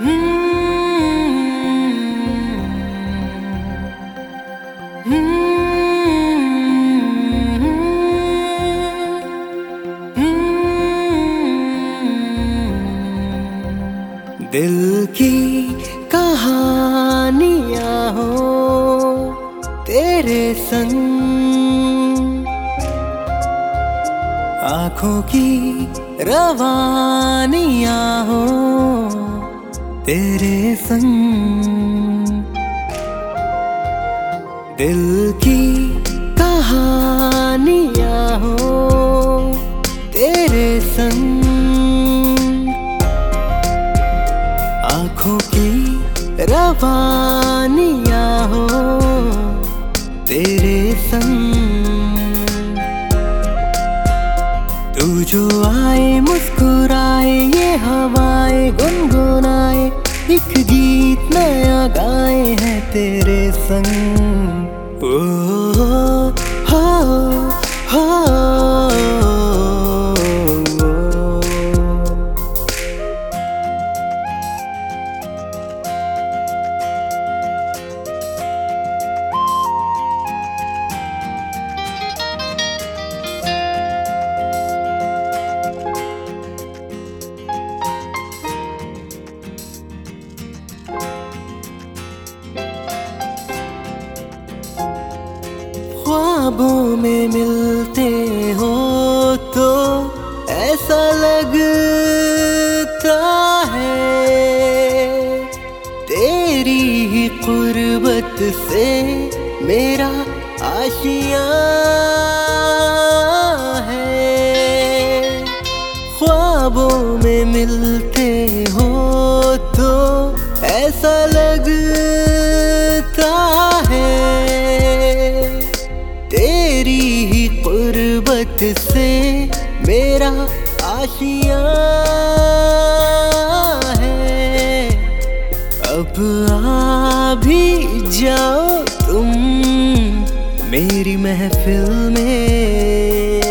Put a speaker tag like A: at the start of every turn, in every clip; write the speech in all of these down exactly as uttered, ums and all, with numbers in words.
A: दिल की कहानियां हो तेरे संग, आँखों की रवानियां हो तेरे संग, दिल की कहानियां हो तेरे संग, आँखों की रवानियां हो तेरे संग। तू जो आए मुस्कुराए, ये हवाएं गुनगुनाए, एक गीत नया गाए हैं तेरे संग। ओ हो हो ख्वाबों में मिलते हो तो ऐसा लगता है तेरी ही कुर्बत से मेरा आशियाँ है। ख्वाबों में मिलते हो तो ऐसा लगता है तेरी ही कुर्बत से मेरा आशियाँ है। अब आ भी जाओ तुम मेरी महफिल में,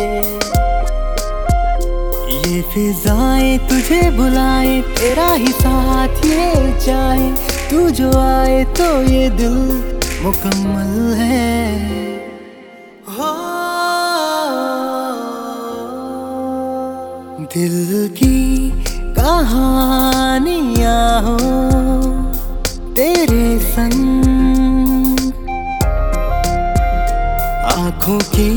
A: ये फिजाएं तुझे बुलाए, तेरा ही साथ ये चाहे, तू जो आए तो ये दिल मुकम्मल है। दिल की कहानियां हो तेरे संग, आँखों की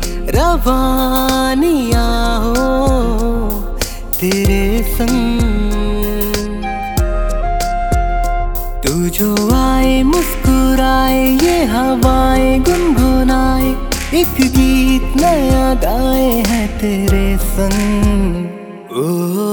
A: रवानियां हो तेरे संग। तू जो आए मुस्कुराए, ये हवाएं गुनगुनाए, एक गीत नया गाए हैं तेरे संग। ओ